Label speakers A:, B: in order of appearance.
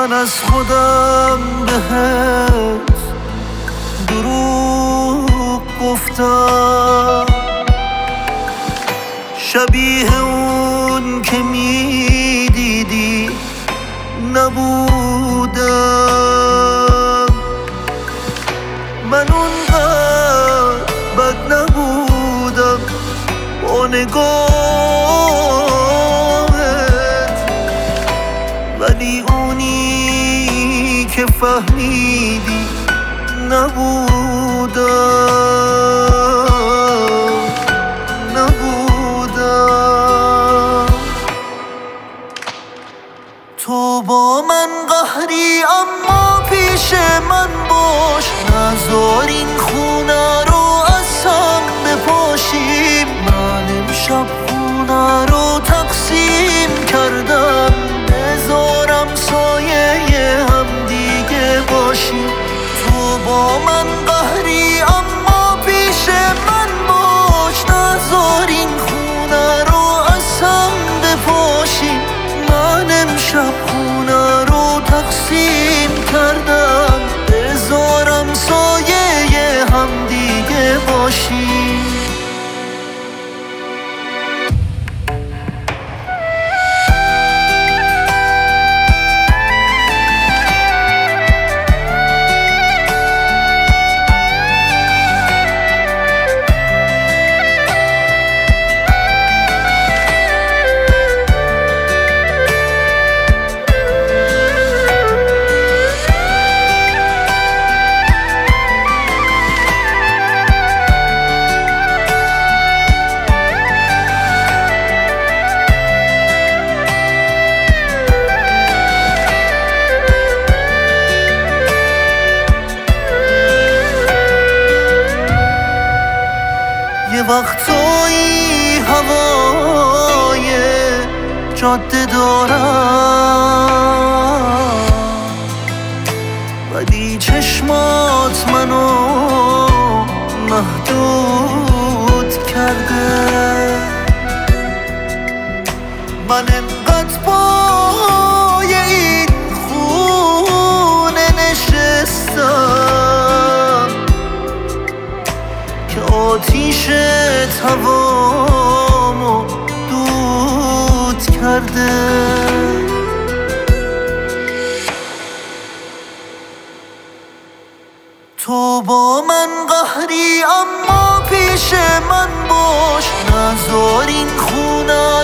A: من از خودم بهت دروغ گفتم، شبیه اون که میدیدی نبودم. من اونقدر بد نبودم با نگاهت، ولی اونی که فهمیدی نبودم. تو با من قهری اما پیش من باش، نذار این خونه رو از هم بپاشیم. من امشب خونه رو تقسیم کردم، بذارم سایه هم دیگه باشیم. تو با من قهری اما پیش من باش، نذار این خونه رو از هم بپاشیم. من امشب خونه رو تقسیم کردم، بذارم سایه هم دیگه باشیم. یه وقتایی هوای جاده دارم، ولی چشمات منو محدود کرده. من انقدر پای این خونه نشستم که آتیش هوامو دود کرده. تو با من قهری اما پیش من باش، نذار این خونه